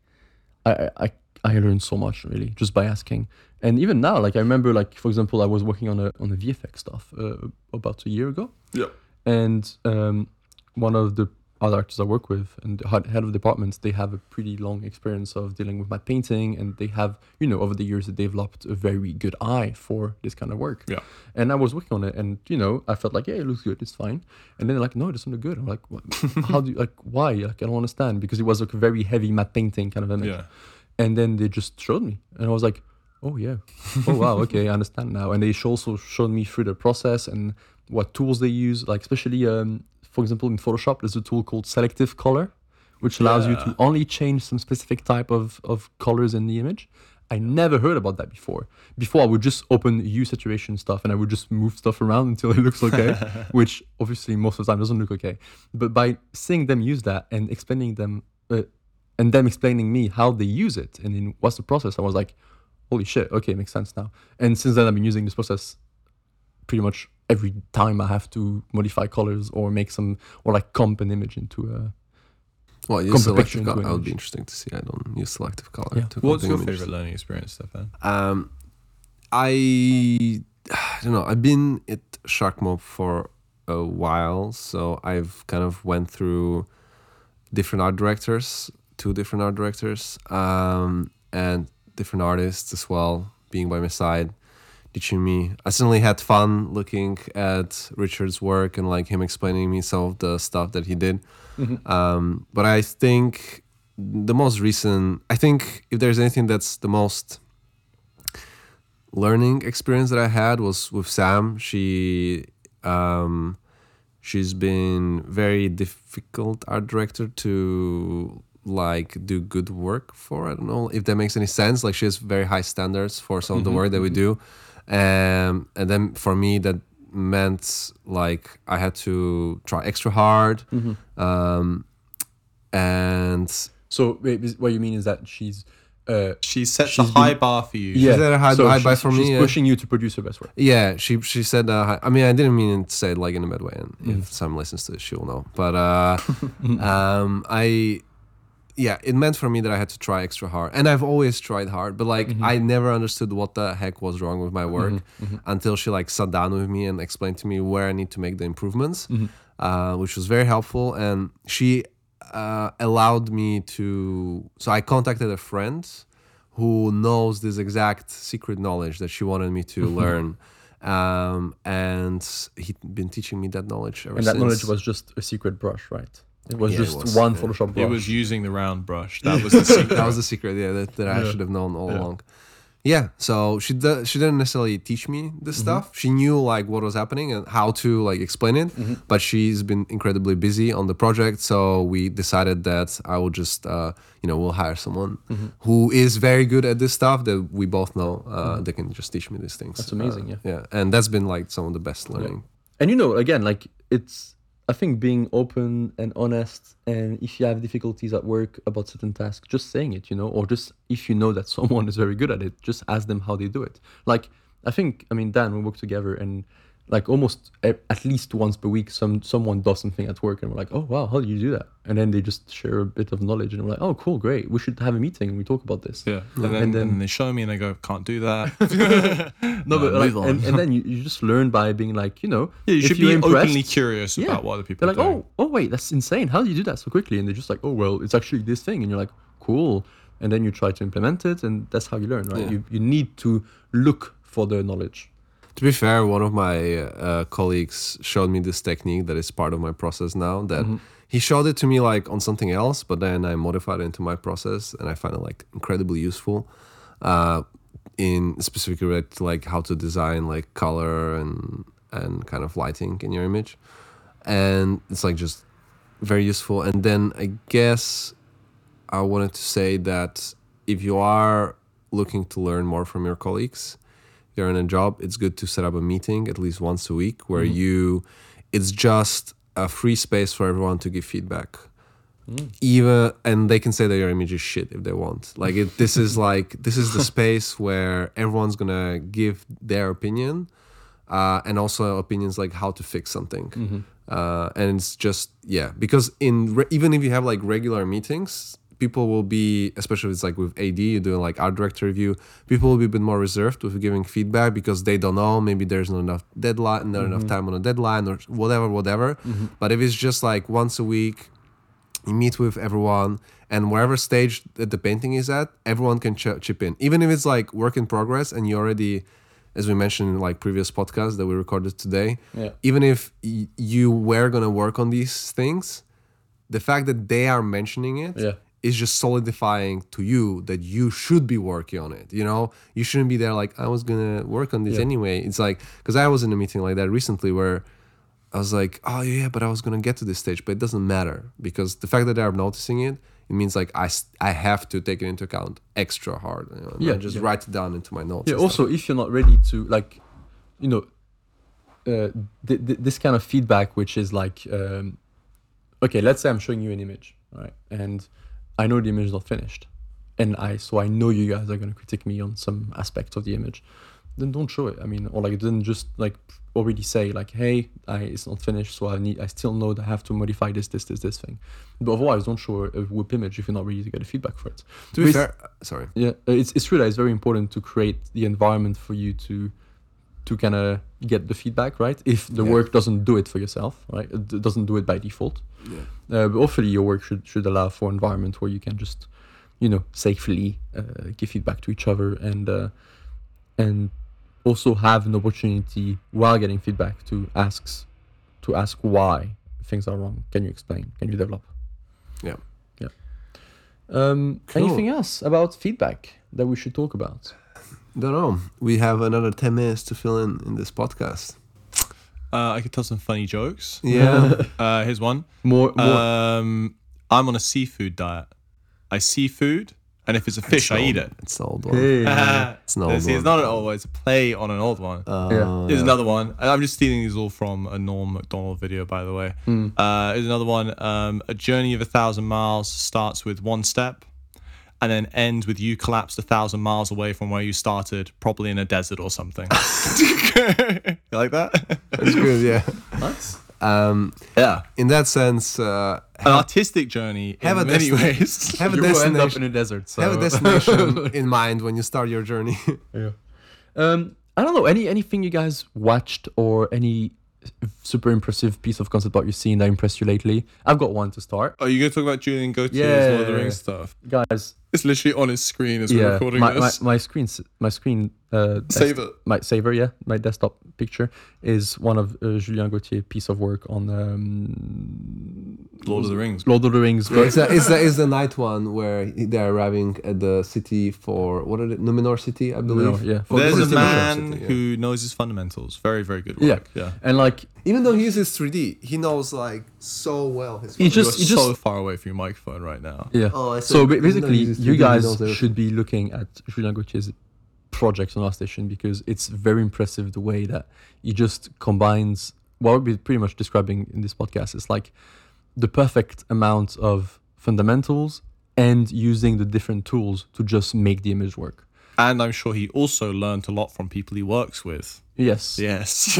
I learned so much really just by asking. And even now, like I remember, like for example, I was working on a VFX stuff about a year ago. Yeah. And one of the other actors I work with and the head of departments, they have a pretty long experience of dealing with matte painting, and they have, over the years, they developed a very good eye for this kind of work. Yeah. And I was working on it, and I felt like, yeah, it looks good, it's fine. And then they're like, no, it doesn't look good. I'm like, what? How do you, like, why? Like, I don't understand, because it was like a very heavy matte painting kind of image. Yeah. And then they just showed me, and I was like, oh yeah, oh wow, okay, I understand now. And they also showed me through the process and what tools they use, like especially for example, in Photoshop, there's a tool called Selective Color, which allows you to only change some specific type of colors in the image. I never heard about that before. Before, I would just open hue saturation stuff and I would just move stuff around until it looks okay, which obviously most of the time doesn't look okay. But by seeing them use that and explaining them, and them explaining me how they use it and in what's the process, I was like, holy shit, okay, it makes sense now. And since then, I've been using this process pretty much every time I have to modify colors or make some, or like comp an image into a. Well, use selective color. That would be interesting to see. I don't use selective color. Yeah. What's your favorite learning experience, Stefan? I I don't know. I've been at Sharkmob for a while, so I've kind of went through different art directors, two different art directors, and different artists as well, being by my side, teaching me. I certainly had fun looking at Richard's work and like him explaining me some of the stuff that he did. But I think the most recent, I think if there's anything that's the most learning experience that I had was with Sam. She's been very difficult art director to like do good work for. I don't know if that makes any sense. Like she has very high standards for some of the work that we do. And then for me that meant like I had to try extra hard. And So wait, what you mean is that she sets a high bar for you. yeah, set a high bar for me, she's yeah. pushing you to produce your best work. Yeah, she said. I mean, I didn't mean to say it like in a bad way, and if Sam listens to this, she will know. But it meant for me that I had to try extra hard, and I've always tried hard. But like, I never understood what the heck was wrong with my work until she like sat down with me and explained to me where I need to make the improvements, which was very helpful. And she allowed me to. So I contacted a friend who knows this exact secret knowledge that she wanted me to learn. And he'd been teaching me that knowledge ever And that since. knowledge was just a secret brush, right? It was Yeah, just it was, one yeah. Photoshop brush. It was using the round brush. That was the secret. That was the secret, yeah, that I should have known all along. Yeah, so she didn't necessarily teach me this stuff. She knew like what was happening and how to like explain it, but she's been incredibly busy on the project. So we decided that I will just, we'll hire someone who is very good at this stuff that we both know. They can just teach me these things. That's amazing, yeah. Yeah, and that's been like some of the best learning. And again, like I think being open and honest, and if you have difficulties at work about certain tasks, just saying it, or just if you know that someone is very good at it, just ask them how they do it. Like, Dan, we work together, and like almost at least once per week, someone does something at work, and we're like, oh wow, how do you do that? And then they just share a bit of knowledge, and we're like, oh cool, great, we should have a meeting and we talk about this. Yeah, and then they show me and I go, can't do that. No, but move on. and then you just learn by being like, you if should you're be impressed, openly curious about what other people they're are like, doing. oh wait, that's insane. How do you do that so quickly? And they're just like, oh well, it's actually this thing, and you're like, cool. And then you try to implement it, and that's how you learn, right? Yeah. You need to look for the knowledge. To be fair, one of my colleagues showed me this technique that is part of my process now. That he showed it to me like on something else, but then I modified it into my process, and I find it like incredibly useful. In specifically related to like how to design like color and kind of lighting in your image, and it's like just very useful. And then I guess I wanted to say that if you are looking to learn more from your colleagues, you're in a job, it's good to set up a meeting at least once a week where it's just a free space for everyone to give feedback. And they can say that your image is shit if they want. Like this is the space where everyone's gonna give their opinion, and also opinions like how to fix something. And it's just because even if you have like regular meetings, people will be, especially if it's like with AD, you're doing like art director review, people will be a bit more reserved with giving feedback because they don't know, maybe there's not enough deadline, not enough time on a deadline or whatever. But if it's just like once a week, you meet with everyone, and wherever stage that the painting is at, everyone can chip in. Even if it's like work in progress and you already, as we mentioned in like previous podcasts that we recorded today, even if you were going to work on these things, the fact that they are mentioning it is just solidifying to you that you should be working on it. You shouldn't be there like, I was going to work on this anyway. It's like, because I was in a meeting like that recently where I was like, oh yeah, but I was going to get to this stage, but it doesn't matter because the fact that they're noticing it, it means like I have to take it into account extra hard. Just write it down into my notes. Yeah. Also, if you're not ready to like, this kind of feedback, which is like, okay, let's say I'm showing you an image, right? And I know the image is not finished, and so I know you guys are going to critique me on some aspect of the image. Then don't show it. Or like then just like already say like, hey, it's not finished, so I still know that I have to modify this thing. But otherwise, don't show a whoop image if you're not ready to get a feedback for it. To be fair, sorry. Yeah, it's true that it's very important to create the environment for you to to kind of get the feedback, right? If the Yeah. work doesn't do it for yourself, right? It doesn't do it by default. Yeah. But hopefully your work should allow for an environment where you can just, safely give feedback to each other and also have an opportunity while getting feedback to ask why things are wrong. Can you explain? Can you develop? Yeah. Yeah. Cool. Anything else about feedback that we should talk about? Don't know. We have another 10 minutes to fill in this podcast. I could tell some funny jokes. Yeah. Here's one. More. I'm on a seafood diet. I see food, and if it's a fish, I eat it. It's an old one. Hey. It's an old See, it's one. not an old one. It's a play on an old one. Yeah. Here's another one. And I'm just stealing these all from a Norm Macdonald video, by the way. Here's another one. A journey of 1,000 miles starts with one step, and then ends with you collapsed 1,000 miles away from where you started, probably in a desert or something. You like that? It's good, yeah. Nice. Yeah. In that sense, An artistic journey have in a many destin- ways. have a You will end up destination. in a desert. So. Have a destination in mind when you start your journey. Yeah. I don't know. Anything you guys watched or any super impressive piece of concept art you've seen that impressed you lately? I've got one to start. Are you going to talk about Julian Gautier's Yeah. Lord of the Rings stuff? Guys, It's literally on his screen as we're yeah, recording my this. my screen Save it. my saver, yeah, my desktop picture is one of Julien Gauthier piece of work on Lord of the Rings. Lord of the Rings. But It's the night one where they're arriving at the city for, what are it? Numenor City, I believe. yeah, There's a Lord of the man Rings, yeah. who knows his fundamentals. Very, very good yeah, work. Yeah. and like Even though he uses 3D, he knows like so well his He just- You're so far away from your microphone right now. yeah. Oh, I So said, even though basically, he uses you 3D, he guys knows everything. should be looking at Julien Gauthier's projects on ArtStation because it's very impressive the way that he just combines what we'll be pretty much describing in this podcast. It's like the perfect amount of fundamentals and using the different tools to just make the image work. And I'm sure he also learned a lot from people he works with. Yes. Yes.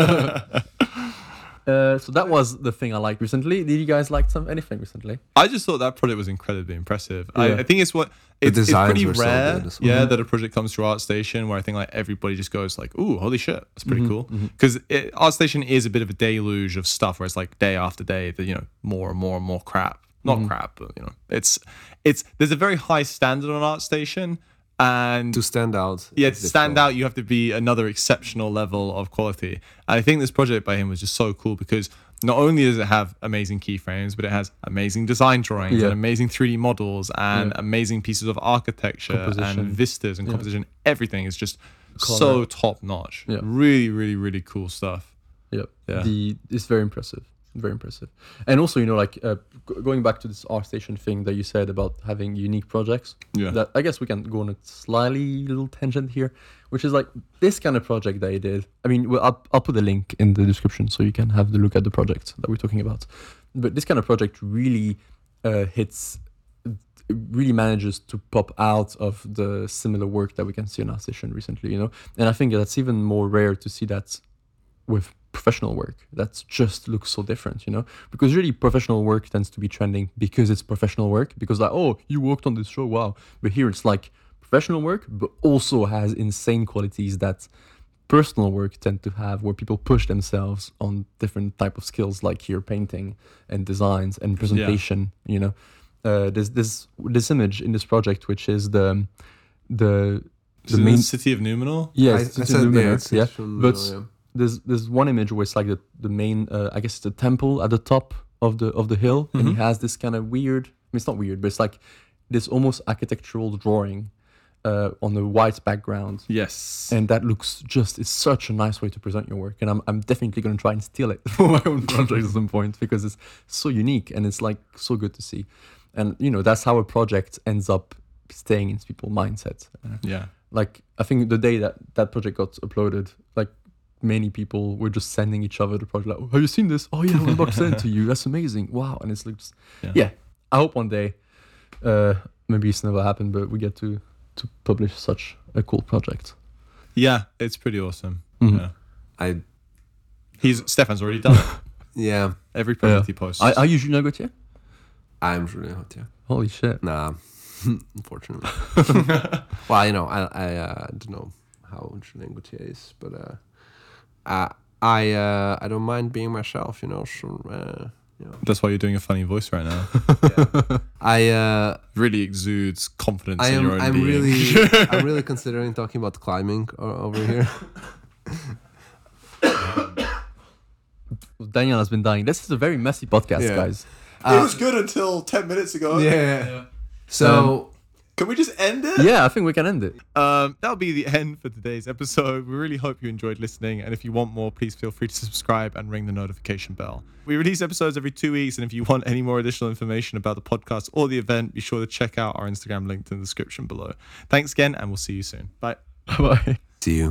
So that was the thing I liked recently. Did you guys like anything recently? I just thought that project was incredibly impressive. Yeah. I think it's it's designs pretty were so rare, good as well. yeah, that a project comes through ArtStation where I think like everybody just goes like, "Ooh, holy shit, that's pretty cool." Because ArtStation is a bit of a deluge of stuff where it's like day after day, more and more and more crap. Not crap, but it's there's a very high standard on ArtStation, and to stand out. yeah, it's to stand difficult. out, you have to be another exceptional level of quality. And I think this project by him was just so cool because not only does it have amazing keyframes, but it has amazing design drawings Yeah. and amazing 3D models and Yeah. amazing pieces of architecture Composition. and vistas and Yeah. composition. Everything is just Color. so top notch. Yeah. Really, really, really cool stuff. Yep. Yeah. It's very impressive. Very impressive. And also, going back to this ArtStation thing that you said about having unique projects. Yeah. That I guess we can go on a slightly little tangent here, which is like this kind of project that I did. I mean, I'll put a link in the description so you can have the look at the project that we're talking about. But this kind of project really really manages to pop out of the similar work that we can see on ArtStation recently, And I think that's even more rare to see that with professional work that just looks so different, because really professional work tends to be trending because it's professional work, because like, oh, you worked on this show, wow. But here it's like professional work, but also has insane qualities that personal work tend to have, where people push themselves on different type of skills, like here painting and designs and presentation. There's this image in this project, which is the Is it main the city of Numenor? yes, I it's in said, Numenor, it's yeah. from But Numenor, yeah. there's one image where it's like the main I guess it's the temple at the top of the hill, and he has this kind of weird. I mean, it's not weird, but it's like this almost architectural drawing on a white background, Yes. and that looks it's such a nice way to present your work. And I'm definitely gonna try and steal it for my own project at some point because it's so unique and it's like so good to see. And that's how a project ends up staying in people's mindset. Yeah. Like I think the day that project got uploaded, like many people were just sending each other the project. Like, oh, have you seen this? Oh yeah, I'm about to send it to you. That's amazing. Wow. And it's like, yeah. I hope one day, maybe it's never happened, but we get to publish such a cool project. Yeah, it's pretty awesome. Mhm. Yeah. Stefan's already done it. Yeah, Every project he posts. Are you Julien Gauthier? I'm really hot, yeah. Holy shit. Nah, unfortunately. Well, I don't know how Julien Gauthier is, but I don't mind being myself, So, That's why you're doing a funny voice right now. I Really exudes confidence I in am your own I'm being. really I'm really considering talking about climbing over here. Daniel has been dying. This is a very messy podcast, Yeah. guys. It was good until 10 minutes ago. Yeah. So Can we just end it? Yeah, I think we can end it. That'll be the end for today's episode. We really hope you enjoyed listening. And if you want more, please feel free to subscribe and ring the notification bell. We release episodes every 2 weeks. And if you want any more additional information about the podcast or the event, be sure to check out our Instagram linked in the description below. Thanks again, and we'll see you soon. Bye. Bye. see you.